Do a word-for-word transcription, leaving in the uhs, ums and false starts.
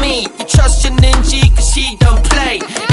me. You trust your ninja cause she don't play.